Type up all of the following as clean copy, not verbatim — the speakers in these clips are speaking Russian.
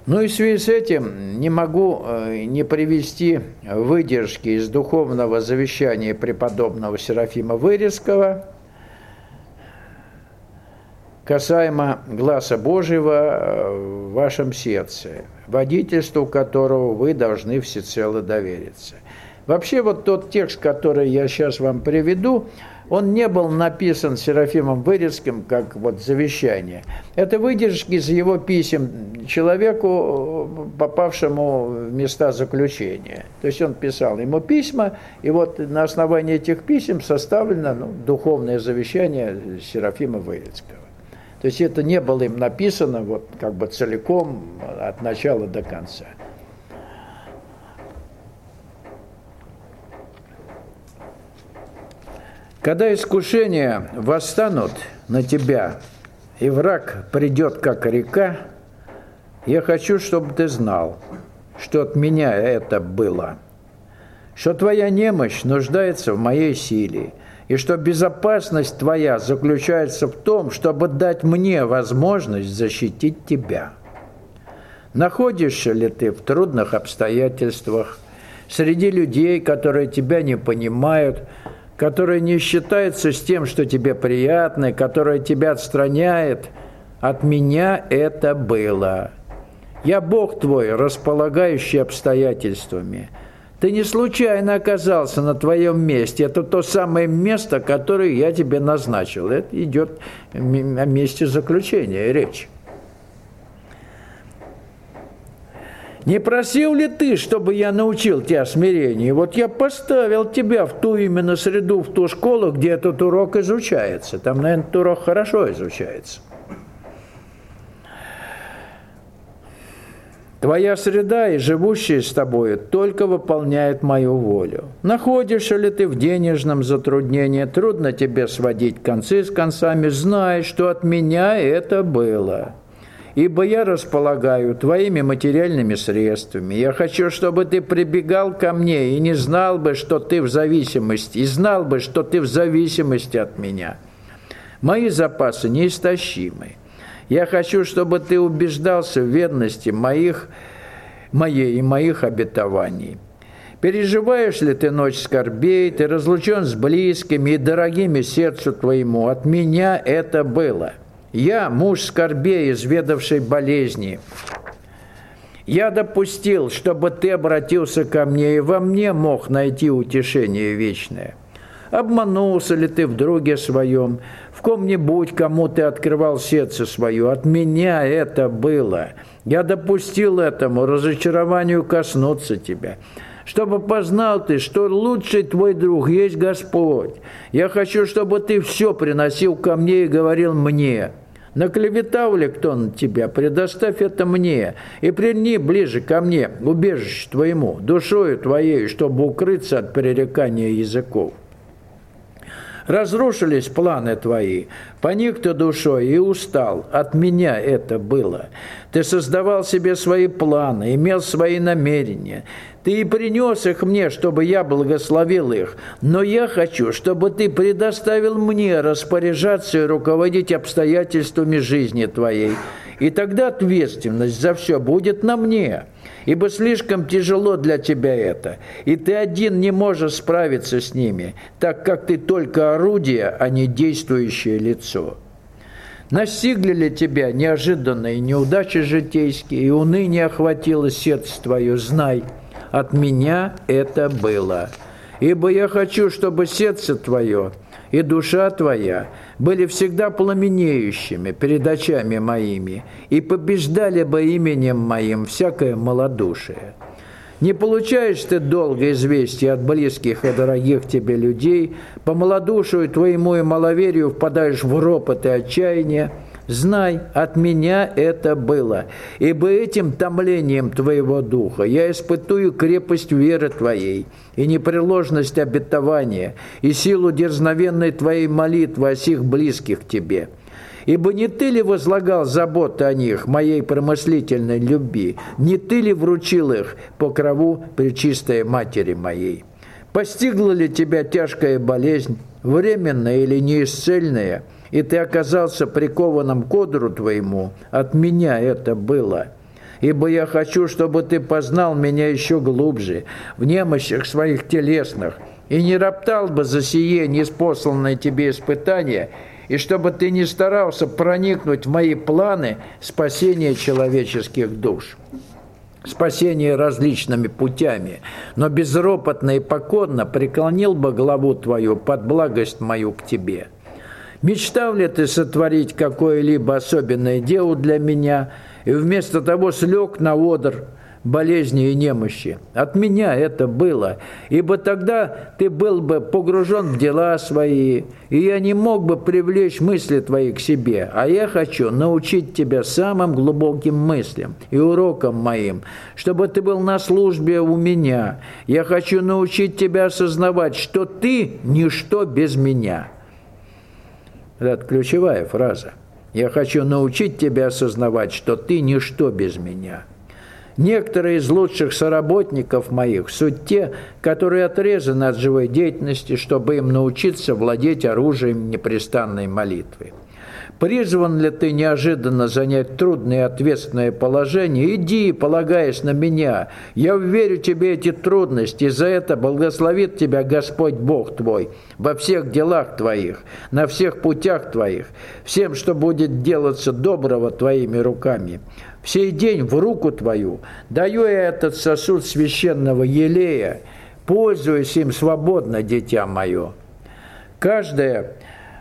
Ну и в связи с этим не могу не привести выдержки из духовного завещания преподобного Серафима Вырезского касаемо гласа Божьего в вашем сердце, водительству которого вы должны всецело довериться. Вообще вот тот текст, который я сейчас вам приведу, он не был написан Серафимом Вырезским как вот завещание. Это выдержки из его писем человеку, попавшему в места заключения. То есть он писал ему письма, и вот на основании этих писем составлено духовное завещание Серафима Вырезского. То есть это не было им написано вот как бы целиком от начала до конца. Когда искушения восстанут на тебя, и враг придет, как река, я хочу, чтобы ты знал, что от меня это было, что твоя немощь нуждается в моей силе, и что безопасность твоя заключается в том, чтобы дать мне возможность защитить тебя. Находишься ли ты в трудных обстоятельствах, среди людей, которые тебя не понимают, которые не считаются с тем, что тебе приятно, которые тебя отстраняет? От меня это было. Я Бог твой, располагающий обстоятельствами. Ты не случайно оказался на твоем месте. Это то самое место, которое я тебе назначил. Это идет о месте заключения речь. Не просил ли ты, чтобы я научил тебя смирению? Вот я поставил тебя в ту именно среду, в ту школу, где этот урок изучается. Там, наверное, этот урок хорошо изучается. Твоя среда и живущие с тобою только выполняют мою волю. Находишься ли ты в денежном затруднении, трудно тебе сводить концы с концами, знай, что от меня это было. Ибо я располагаю твоими материальными средствами. Я хочу, чтобы ты прибегал ко мне и не знал бы, что ты в зависимости, и знал бы, что ты в зависимости от меня. Мои запасы неистощимы. Я хочу, чтобы ты убеждался в верности моей и моих обетований. Переживаешь ли ты ночь скорбей, ты разлучен с близкими и дорогими сердцу твоему? От меня это было. Я, муж скорбей, изведавший болезни. Я допустил, чтобы ты обратился ко мне, и во мне мог найти утешение вечное. Обманулся ли ты в друге своем, в ком-нибудь, кому ты открывал сердце свое? От меня это было. Я допустил этому разочарованию коснуться тебя, чтобы познал ты, что лучший твой друг есть Господь. Я хочу, чтобы ты все приносил ко мне и говорил мне. Наклеветал ли кто на тебя, предоставь это мне, и прильни ближе ко мне, убежище твоему, душою твоей, чтобы укрыться от пререкания языков. Разрушились планы твои, поник ты душой и устал, от меня это было. Ты создавал себе свои планы, имел свои намерения. Ты и принес их мне, чтобы я благословил их. Но я хочу, чтобы ты предоставил мне распоряжаться и руководить обстоятельствами жизни твоей. И тогда ответственность за все будет на мне. Ибо слишком тяжело для тебя это, и ты один не можешь справиться с ними, так как ты только орудие, а не действующее лицо. Настигли ли тебя неожиданные неудачи житейские, и уныние охватило сердце твое, знай, от меня это было. Ибо я хочу, чтобы сердце твое и душа твоя были всегда пламенеющими перед очами моими и побеждали бы именем моим всякое малодушие. Не получаешь ты долго известия от близких и дорогих тебе людей, по малодушию твоему и маловерию впадаешь в ропот и отчаяние, знай, от меня это было, ибо этим томлением твоего духа я испытую крепость веры твоей и непреложность обетования, и силу дерзновенной твоей молитвы о сих близких тебе. Ибо не ты ли возлагал заботы о них, моей промыслительной любви, не ты ли вручил их покрову пречистой матери моей? Постигла ли тебя тяжкая болезнь, временная или неисцельная, и ты оказался прикованным к одру твоему? От меня это было. ибо я хочу, чтобы ты познал меня еще глубже, в немощах своих телесных, и не роптал бы за сие неспосланное тебе испытание, и чтобы ты не старался проникнуть в мои планы спасения человеческих душ. Спасение различными путями, но безропотно и покорно преклонил бы главу твою под благость мою к тебе. Мечтал ли ты сотворить какое-либо особенное дело для меня, и вместо того слег на одр болезни и немощи? От меня это было, ибо тогда ты был бы погружен в дела свои, и я не мог бы привлечь мысли твои к себе, а я хочу научить тебя самым глубоким мыслям и урокам моим, чтобы ты был на службе у меня. Я хочу научить тебя осознавать, что ты – ничто без меня». Это ключевая фраза. «Я хочу научить тебя осознавать, что ты – ничто без меня». Некоторые из лучших соработников моих – суть те, которые отрезаны от живой деятельности, чтобы им научиться владеть оружием непрестанной молитвы. Призван ли ты неожиданно занять трудное и ответственное положение? Иди, полагаясь на меня. Я вверю тебе эти трудности, и за это благословит тебя Господь Бог твой во всех делах твоих, на всех путях твоих, всем, что будет делаться доброго твоими руками. В сей день в руку твою даю я этот сосуд священного елея, пользуясь им свободно, дитя мое. Каждое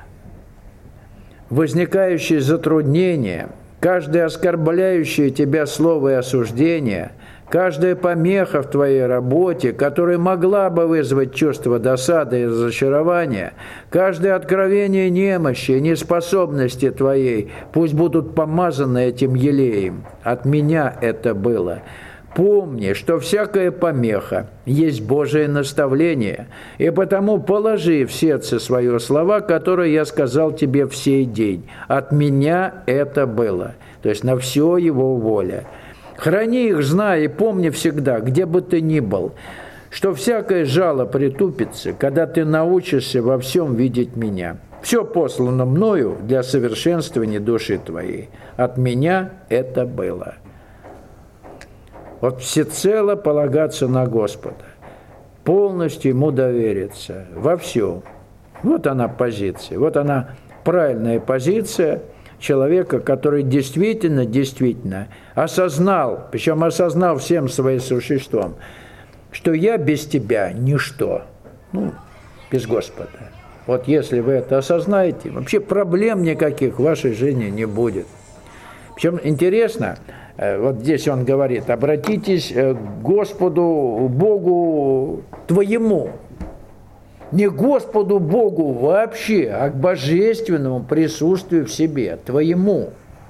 возникающее затруднение, каждое оскорбляющее тебя слово и осуждение, каждая помеха в твоей работе, которая могла бы вызвать чувство досады и разочарования, каждое откровение немощи и неспособности твоей, пусть будут помазаны этим елеем. От меня это было. Помни, что всякая помеха есть Божие наставление, и потому положи в сердце свое слова, которые я сказал тебе в сей день. От меня это было, то есть на все его воля. Храни их, знай и помни всегда, где бы ты ни был, что всякое жало притупится, когда ты научишься во всем видеть меня. Все послано мною для совершенствования души твоей. От меня это было». Вот всецело полагаться на Господа, полностью Ему довериться во всем. Вот она позиция, вот она правильная позиция человека, который действительно осознал, причем осознал всем своим существом, что я без тебя ничто, без Господа. Вот если вы это осознаете, вообще проблем никаких в вашей жизни не будет. Причем интересно, вот здесь он говорит: обратитесь к Господу Богу твоему. Не к Господу Богу вообще, а к божественному присутствию в себе, твоему.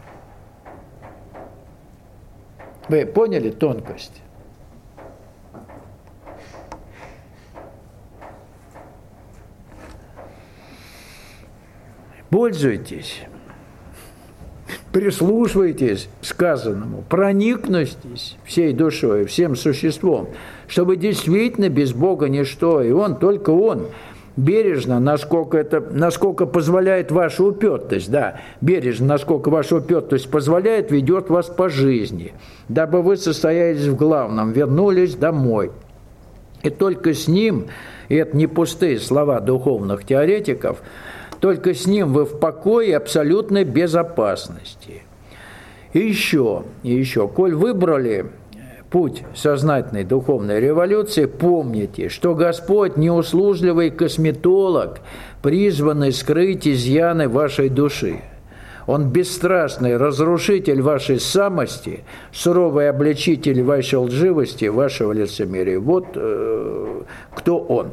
Вы поняли тонкость? Пользуйтесь. Прислушивайтесь к сказанному, проникнутесь всей душой, всем существом, чтобы действительно без Бога ничто, и Он, только Он, бережно, насколько позволяет ваша упертость, бережно, насколько ваша упертость позволяет, ведет вас по жизни, дабы вы состоялись в главном, вернулись домой. И только с Ним, и это не пустые слова духовных теоретиков, только с Ним вы в покое и абсолютной безопасности. И еще, коль выбрали путь сознательной духовной революции, помните, что Господь неуслужливый косметолог, призванный скрыть изъяны вашей души. Он бесстрастный разрушитель вашей самости, суровый обличитель вашей лживости, вашего лицемерия. Вот кто Он.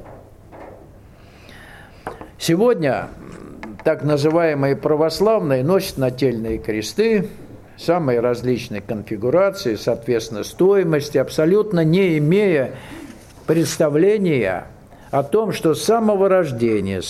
Сегодня так называемые православные носят нательные кресты самой различной конфигурации, соответственно, стоимости, абсолютно не имея представления о том, что с самого рождения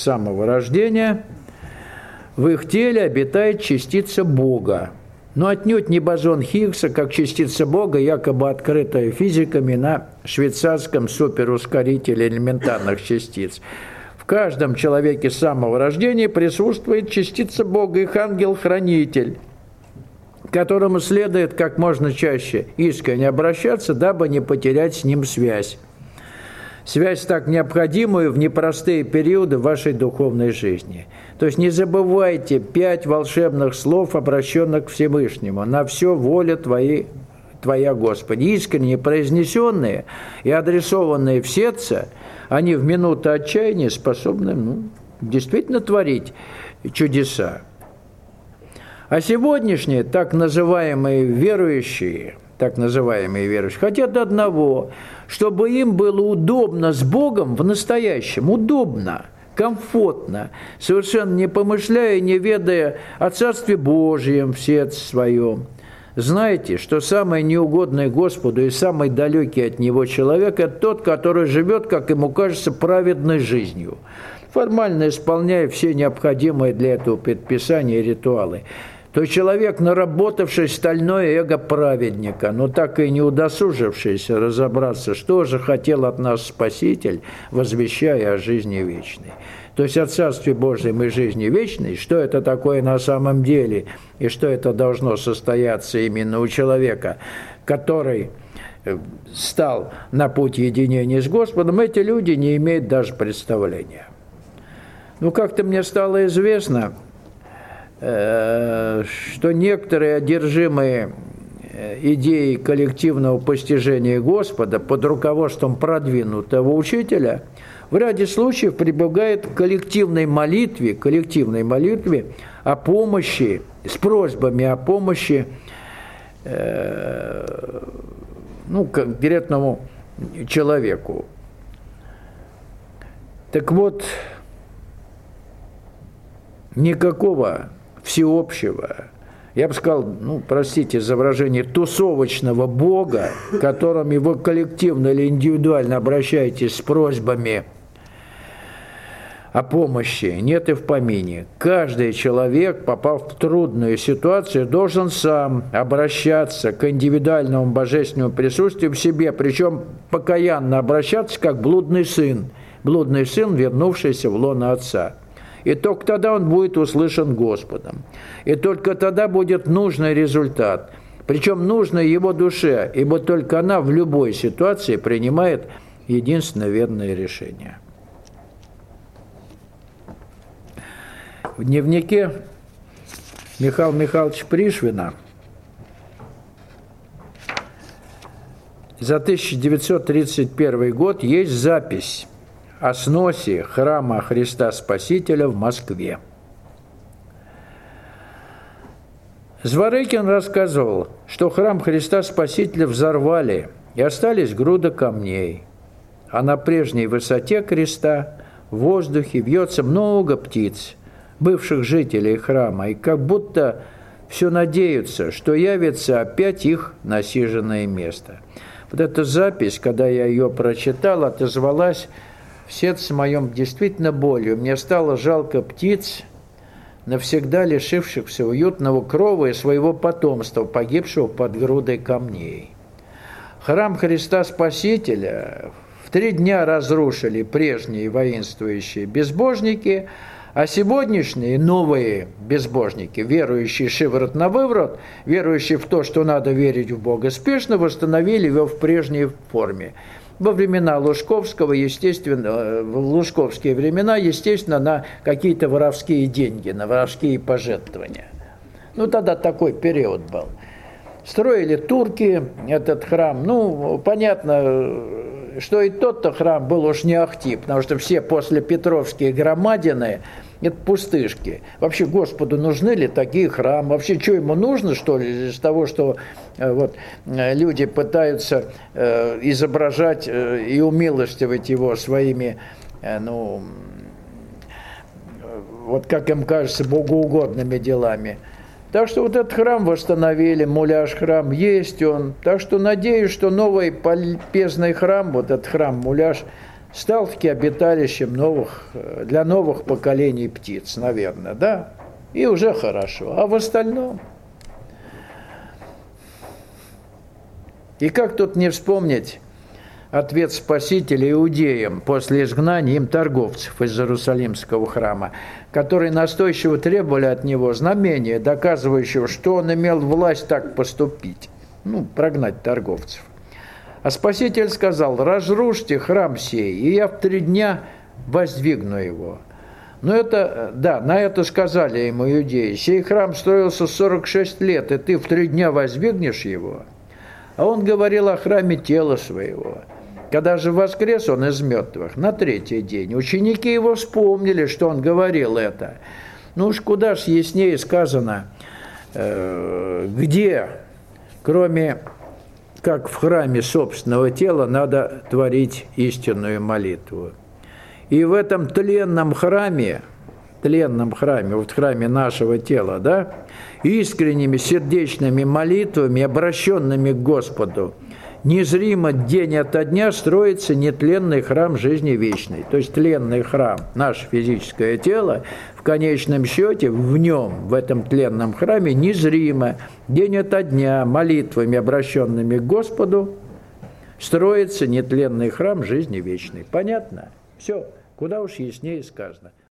в их теле обитает частица Бога. Но отнюдь не бозон Хиггса, как частица Бога, якобы открытая физиками на швейцарском суперускорителе элементарных частиц. В каждом человеке с самого рождения присутствует частица Бога, их ангел-хранитель, к которому следует как можно чаще искренне обращаться, дабы не потерять с ним связь. Связь так необходимую в непростые периоды вашей духовной жизни. То есть не забывайте 5 волшебных слов, обращенных к Всевышнему. На все воля Твоя, Господи. Искренне произнесенные и адресованные в сердце, они в минуту отчаяния способны действительно творить чудеса. А сегодняшние так называемые верующие хотят одного, чтобы им было удобно с Богом в настоящем, удобно, комфортно, совершенно не помышляя и не ведая о Царстве Божьем в сердце своем. Знаете, что самый неугодный Господу и самый далекий от Него человек – это тот, который живет, как ему кажется, праведной жизнью, формально исполняя все необходимые для этого предписания и ритуалы. То человек, наработавший стальное эго праведника, но так и не удосужившийся разобраться, что же хотел от нас Спаситель, возвещая о жизни вечной. То есть о Царстве Божьем и жизни вечной, что это такое на самом деле, и что это должно состояться именно у человека, который стал на путь единения с Господом, эти люди не имеют даже представления. Как-то мне стало известно, что некоторые одержимые идеей коллективного постижения Господа под руководством продвинутого учителя в ряде случаев прибегают к коллективной молитве о помощи, с просьбами о помощи конкретному человеку. Так вот, никакого всеобщего, я бы сказал, простите за выражение, тусовочного Бога, к которому вы коллективно или индивидуально обращаетесь с просьбами о помощи, нет и в помине. Каждый человек, попав в трудную ситуацию, должен сам обращаться к индивидуальному божественному присутствию в себе, причем покаянно обращаться, как блудный сын, вернувшийся в лоно Отца. И только тогда он будет услышан Господом. И только тогда будет нужный результат. Причем нужный его душе, ибо только она в любой ситуации принимает единственно верное решение. В дневнике Михаила Михайловича Пришвина за 1931 год есть запись о сносе храма Христа Спасителя в Москве. Зворыкин рассказывал, что храм Христа Спасителя взорвали, и остались груды камней, а на прежней высоте креста в воздухе вьется много птиц, бывших жителей храма, и как будто все надеются, что явится опять их насиженное место. Вот эта запись, когда я ее прочитал, отозвалась в сердце моем действительно болью. Мне стало жалко птиц, навсегда лишившихся уютного крова и своего потомства, погибшего под грудой камней. Храм Христа Спасителя в 3 дня разрушили прежние воинствующие безбожники, а сегодняшние новые безбожники, верующие шиворот на выворот, верующие в то, что надо верить в Бога, спешно восстановили его в прежней форме. Во времена Лужковского, естественно, в лужковские времена, естественно, на какие-то воровские деньги, на воровские пожертвования. Тогда такой период был. Строили турки этот храм. Понятно, что и тот-то храм был уж не ахти, потому что все после Петровские громадины – это пустышки. Вообще Господу нужны ли такие храмы? Вообще, что ему нужно, что ли, из того, что люди пытаются изображать и умилостивать его своими, как им кажется, богоугодными делами. Так что вот этот храм восстановили, муляж-храм есть он. Так что надеюсь, что новый помпезный храм, вот этот храм-муляж, стал-таки обиталищем для новых поколений птиц, наверное, да? И уже хорошо. А в остальном? И как тут не вспомнить ответ Спасителя иудеям после изгнания им торговцев из Иерусалимского храма, которые настойчиво требовали от него знамения, доказывающего, что он имел власть так поступить, прогнать торговцев. А Спаситель сказал: разрушьте храм сей, и я в 3 дня воздвигну его. На это сказали ему иудеи: сей храм строился 46 лет, и ты в 3 дня воздвигнешь его? А он говорил о храме тела своего. Когда же воскрес он из мертвых на 3-й день, ученики его вспомнили, что он говорил это. Уж куда ж яснее сказано, где, кроме как в храме собственного тела, надо творить истинную молитву. И в этом тленном храме, вот в храме нашего тела, искренними сердечными молитвами, обращенными к Господу, незримо день ото дня строится нетленный храм жизни вечной. То есть тленный храм, наше физическое тело, в конечном счете в нем, в этом тленном храме, незримо день ото дня молитвами, обращенными к Господу, строится нетленный храм жизни вечной. Понятно? Все, куда уж яснее сказано.